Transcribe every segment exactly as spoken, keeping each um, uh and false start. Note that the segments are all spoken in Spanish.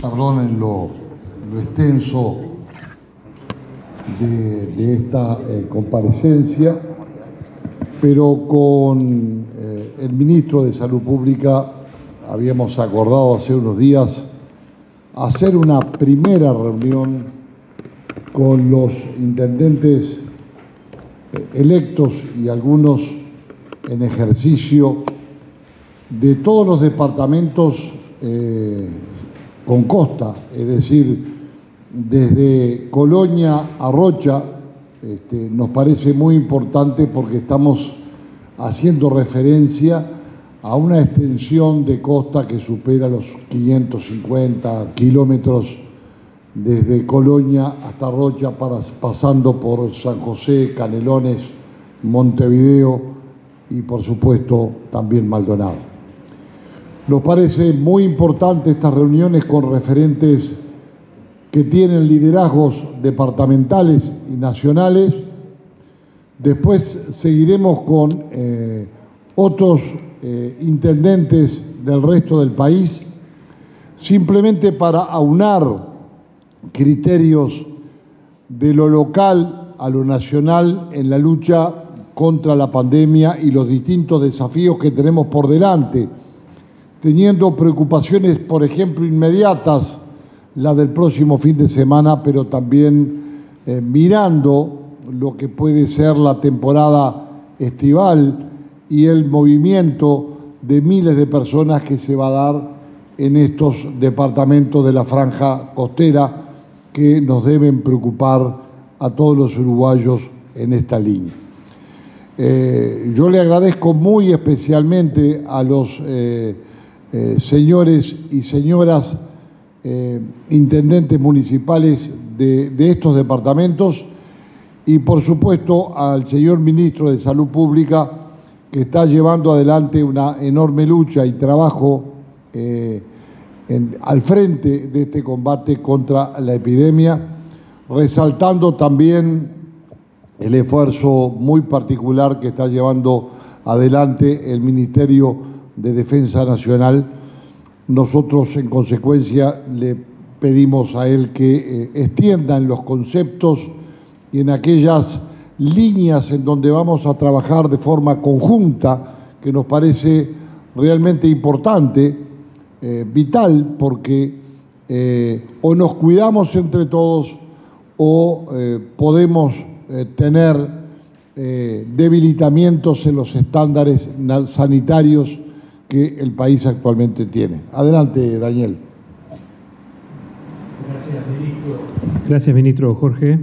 Perdonen lo, lo extenso de, de esta eh, comparecencia, pero con eh, el ministro de Salud Pública habíamos acordado hace unos días hacer una primera reunión con los intendentes eh, electos y algunos en ejercicio de todos los departamentos eh, con costa, es decir, desde Colonia a Rocha. Este, nos parece muy importante porque estamos haciendo referencia a una extensión de costa que supera los quinientos cincuenta kilómetros desde Colonia hasta Rocha, para, pasando por San José, Canelones, Montevideo y por supuesto también Maldonado. Nos parece muy importante estas reuniones con referentes que tienen liderazgos departamentales y nacionales. Después seguiremos con eh, otros eh, intendentes del resto del país, simplemente para aunar criterios de lo local a lo nacional en la lucha contra la pandemia y los distintos desafíos que tenemos por delante, teniendo preocupaciones, por ejemplo, inmediatas, la del próximo fin de semana, pero también eh, mirando lo que puede ser la temporada estival y el movimiento de miles de personas que se va a dar en estos departamentos de la franja costera, que nos deben preocupar a todos los uruguayos en esta línea. Eh, yo le agradezco muy especialmente a los eh, eh, señores y señoras eh, intendentes municipales de, de estos departamentos, y por supuesto al señor ministro de Salud Pública, que está llevando adelante una enorme lucha y trabajo eh, en, al frente de este combate contra la epidemia, resaltando también el esfuerzo muy particular que está llevando adelante el Ministerio de Defensa Nacional. Nosotros, en consecuencia, le pedimos a él que eh, extiendan los conceptos y en aquellas líneas en donde vamos a trabajar de forma conjunta, que nos parece realmente importante, eh, vital, porque eh, o nos cuidamos entre todos o eh, podemos eh, tener eh, debilitamientos en los estándares sanitarios que el país actualmente tiene. Adelante, Daniel. Gracias, ministro. Gracias, ministro Jorge.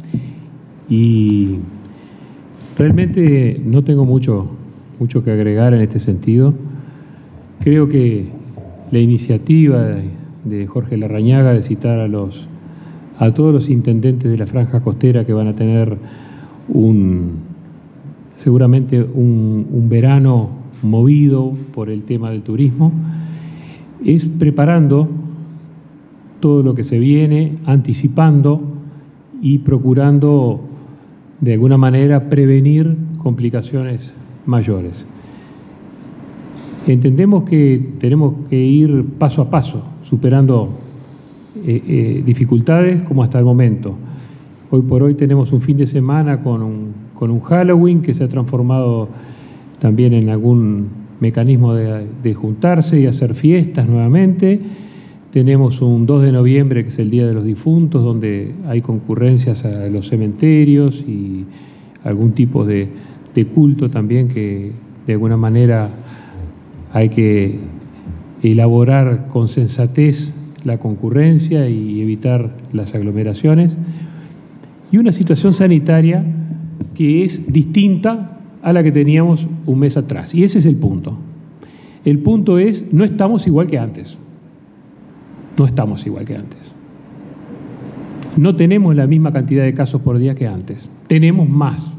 Y realmente no tengo mucho, mucho que agregar en este sentido. Creo que la iniciativa de Jorge Larrañaga de citar a, los, a todos los intendentes de la franja costera, que van a tener un, seguramente un, un verano movido por el tema del turismo, es preparando todo lo que se viene, anticipando y procurando de alguna manera prevenir complicaciones mayores. Entendemos que tenemos que ir paso a paso, superando eh, eh, dificultades como hasta el momento. Hoy por hoy tenemos un fin de semana con un, con un Halloween que se ha transformado también en algún mecanismo de, de juntarse y hacer fiestas nuevamente. Tenemos un dos de noviembre, que es el Día de los Difuntos, donde hay concurrencias a los cementerios y algún tipo de, de culto también, que de alguna manera hay que elaborar con sensatez la concurrencia y evitar las aglomeraciones. Y una situación sanitaria que es distinta a la que teníamos un mes atrás. Y ese es el punto. El punto es, no estamos igual que antes. No estamos igual que antes. No tenemos la misma cantidad de casos por día que antes. Tenemos más.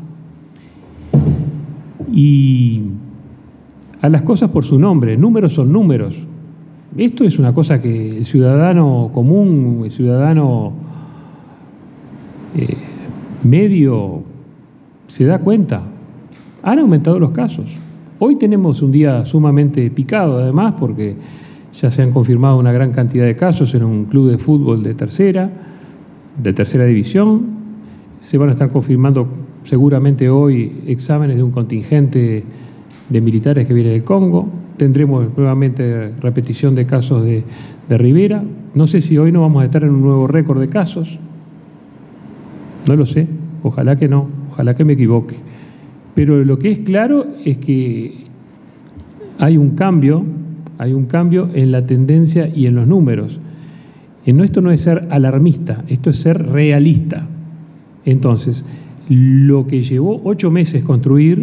Y a las cosas por su nombre. Números son números. Esto es una cosa que el ciudadano común, el ciudadano eh, medio, se da cuenta. Han aumentado los casos. Hoy tenemos un día sumamente picado, además, porque ya se han confirmado una gran cantidad de casos en un club de fútbol de tercera, de tercera división. Se van a estar confirmando seguramente hoy exámenes de un contingente de militares que viene del Congo. Tendremos nuevamente repetición de casos de, de Rivera. No sé si hoy no vamos a estar en un nuevo récord de casos. No lo sé. Ojalá que no. Ojalá que me equivoque. Pero lo que es claro es que hay un cambio, hay un cambio en la tendencia y en los números. En esto no es ser alarmista, esto es ser realista. Entonces, lo que llevó ocho meses construir,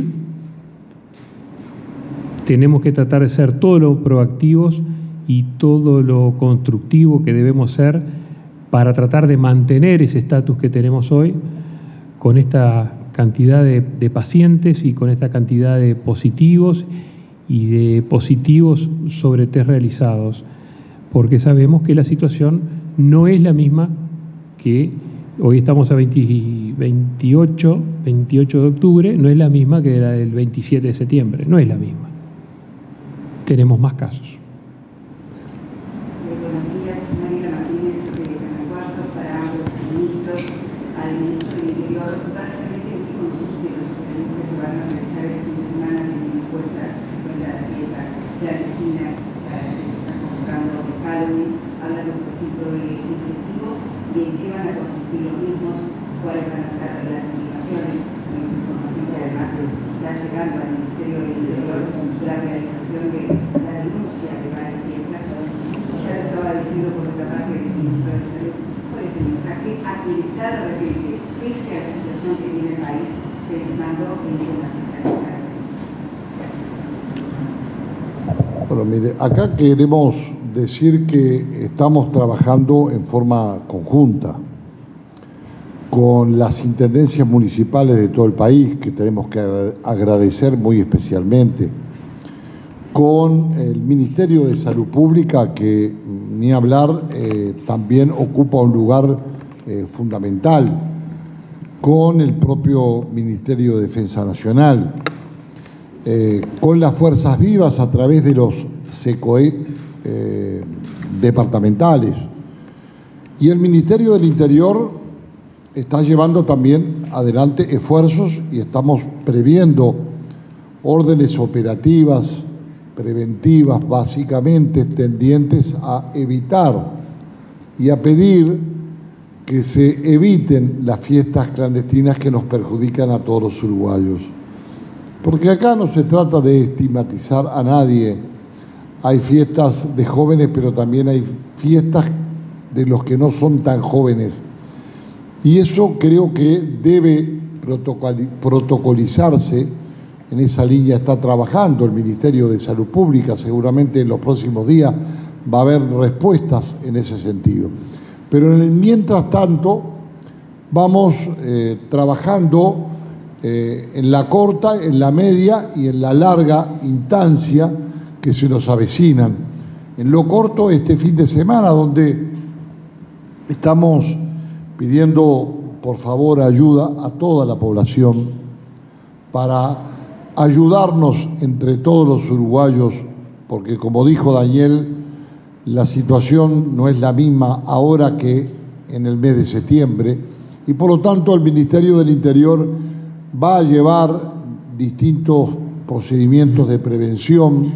tenemos que tratar de ser todo lo proactivos y todo lo constructivo que debemos ser para tratar de mantener ese estatus que tenemos hoy con esta cantidad de, de pacientes y con esta cantidad de positivos y de positivos sobre test realizados, porque sabemos que la situación no es la misma que hoy estamos a veinte, veintiocho, veintiocho de octubre, no es la misma que la del veintisiete de septiembre, no es la misma. Tenemos más casos. Buenos días, Mariela Martínez de Canal cuatro, para ambos ministros, al ministro del Interior. Básicamente, ¿en qué consiste los operativos que se van a realizar el fin de semana teniendo en cuenta, en cuenta las fiestas clandestinas para las que se están convocando de Halloween? Hablando, por ejemplo, de efectivos y en qué van a consistir los mismos, cuáles van a ser las implicaciones. Tenemos información que además está llegando al Ministerio del Interior la realización de la denuncia de varias fiestas. Ya lo estaba diciendo por otra parte el ministro de Salud. ¿Cuál es el mensaje a quien está de repente, pese a la situación que tiene el país, pensando en una fiesta? Bueno, mire, acá queremos decir que estamos trabajando en forma conjunta con las intendencias municipales de todo el país, que tenemos que agradecer muy especialmente, con el Ministerio de Salud Pública, que ni hablar, eh, también ocupa un lugar eh, fundamental, con el propio Ministerio de Defensa Nacional, eh, con las Fuerzas Vivas a través de los SECOE eh, departamentales. Y el Ministerio del Interior está llevando también adelante esfuerzos y estamos previendo órdenes operativas, preventivas, básicamente tendientes a evitar y a pedir que se eviten las fiestas clandestinas que nos perjudican a todos los uruguayos. Porque acá no se trata de estigmatizar a nadie. Hay fiestas de jóvenes, pero también hay fiestas de los que no son tan jóvenes. Y eso creo que debe protocolizarse. En esa línea está trabajando el Ministerio de Salud Pública. Seguramente en los próximos días va a haber respuestas en ese sentido. Pero en el mientras tanto vamos eh, trabajando eh, en la corta, en la media y en la larga instancia que se nos avecinan. En lo corto, este fin de semana, donde estamos pidiendo por favor ayuda a toda la población para ayudarnos entre todos los uruguayos, porque como dijo Daniel, la situación no es la misma ahora que en el mes de septiembre, y por lo tanto el Ministerio del Interior va a llevar distintos procedimientos de prevención,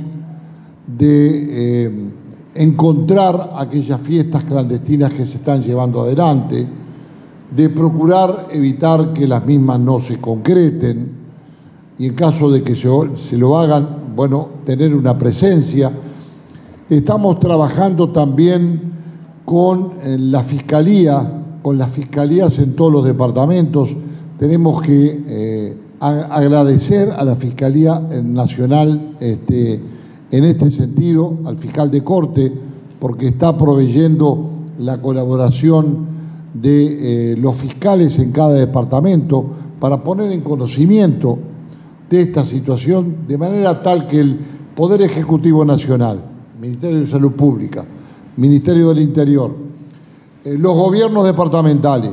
de eh, encontrar aquellas fiestas clandestinas que se están llevando adelante, de procurar evitar que las mismas no se concreten, y en caso de que se, se lo hagan, bueno, tener una presencia. Estamos trabajando también con la Fiscalía, con las Fiscalías en todos los departamentos. Tenemos que eh, agradecer a la Fiscalía Nacional este, en este sentido, al fiscal de corte, porque está proveyendo la colaboración de eh, los fiscales en cada departamento para poner en conocimiento de esta situación, de manera tal que el Poder Ejecutivo Nacional, Ministerio de Salud Pública, Ministerio del Interior, eh, los gobiernos departamentales,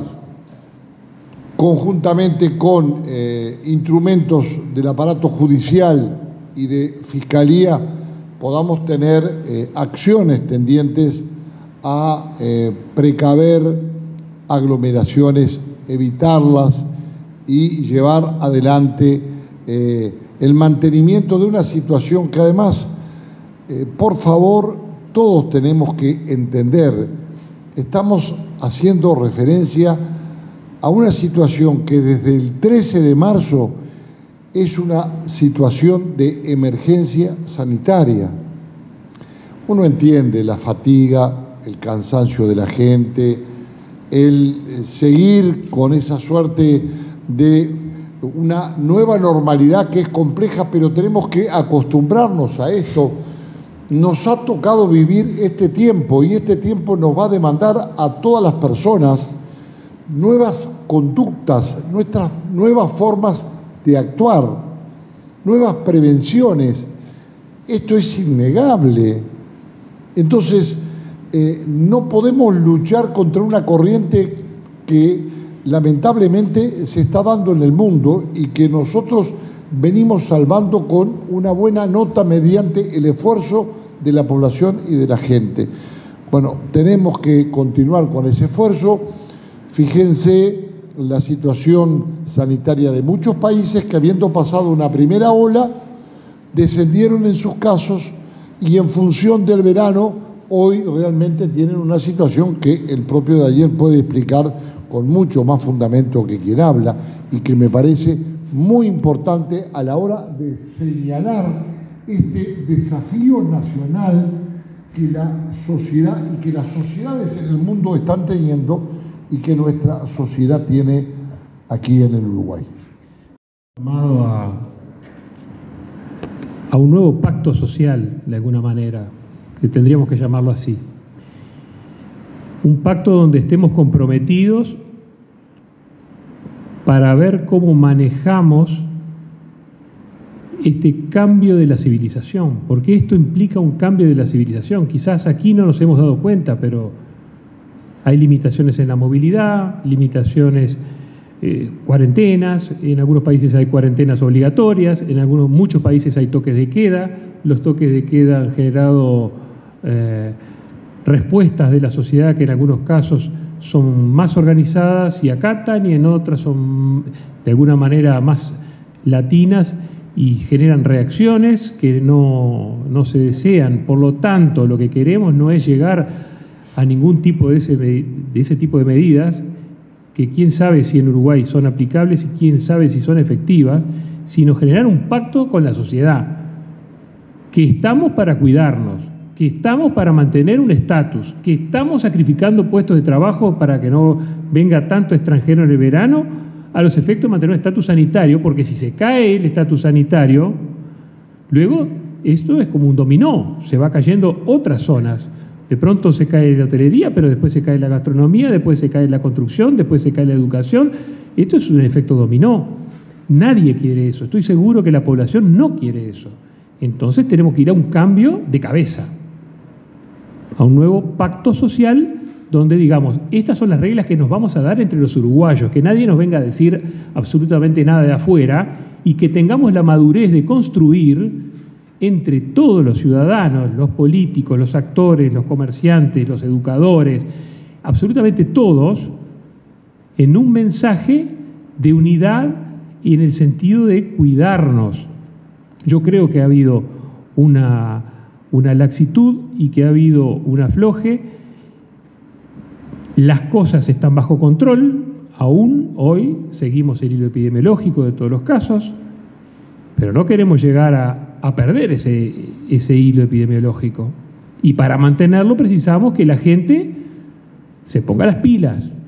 conjuntamente con eh, instrumentos del aparato judicial y de fiscalía, podamos tener eh, acciones tendientes a eh, precaver aglomeraciones, evitarlas y llevar adelante eh, el mantenimiento de una situación que además, eh, por favor, todos tenemos que entender. Estamos haciendo referencia a una situación que desde el trece de marzo es una situación de emergencia sanitaria. Uno entiende la fatiga, el cansancio de la gente, el seguir con esa suerte de una nueva normalidad que es compleja, pero tenemos que acostumbrarnos a esto. Nos ha tocado vivir este tiempo y este tiempo nos va a demandar a todas las personas nuevas conductas, nuestras nuevas formas de actuar, nuevas prevenciones. Esto es innegable. Entonces, eh, no podemos luchar contra una corriente que lamentablemente se está dando en el mundo y que nosotros venimos salvando con una buena nota mediante el esfuerzo de la población y de la gente. Bueno, tenemos que continuar con ese esfuerzo. Fíjense la situación sanitaria de muchos países que, habiendo pasado una primera ola, descendieron en sus casos y en función del verano hoy realmente tienen una situación que el propio de ayer puede explicar con mucho más fundamento que quien habla y que me parece muy importante a la hora de señalar este desafío nacional que la sociedad y que las sociedades en el mundo están teniendo y que nuestra sociedad tiene aquí en el Uruguay. Llamado a, a un nuevo pacto social, de alguna manera, que tendríamos que llamarlo así. Un pacto donde estemos comprometidos para ver cómo manejamos este cambio de la civilización, porque esto implica un cambio de la civilización. Quizás aquí no nos hemos dado cuenta, pero hay limitaciones en la movilidad, limitaciones, eh, cuarentenas, en algunos países hay cuarentenas obligatorias, en algunos, muchos países hay toques de queda, los toques de queda han generado eh, respuestas de la sociedad que en algunos casos son más organizadas y acatan, y en otras son de alguna manera más latinas y generan reacciones que no, no se desean. Por lo tanto, lo que queremos no es llegar a ningún tipo de ese, de ese tipo de medidas, que quién sabe si en Uruguay son aplicables y quién sabe si son efectivas, sino generar un pacto con la sociedad, que estamos para cuidarnos, que estamos para mantener un estatus, que estamos sacrificando puestos de trabajo para que no venga tanto extranjero en el verano, a los efectos de mantener un estatus sanitario, porque si se cae el estatus sanitario, luego esto es como un dominó, se va cayendo otras zonas. De pronto se cae la hotelería, pero después se cae la gastronomía, después se cae la construcción, después se cae la educación. Esto es un efecto dominó. Nadie quiere eso. Estoy seguro que la población no quiere eso. Entonces tenemos que ir a un cambio de cabeza, a un nuevo pacto social donde digamos, estas son las reglas que nos vamos a dar entre los uruguayos, que nadie nos venga a decir absolutamente nada de afuera y que tengamos la madurez de construir entre todos los ciudadanos, los políticos, los actores, los comerciantes, los educadores, absolutamente todos, en un mensaje de unidad y en el sentido de cuidarnos. Yo creo que ha habido una, una laxitud y que ha habido un afloje. Las cosas están bajo control, aún hoy seguimos el hilo epidemiológico de todos los casos, pero no queremos llegar a a perder ese, ese hilo epidemiológico. Y para mantenerlo precisamos que la gente se ponga las pilas,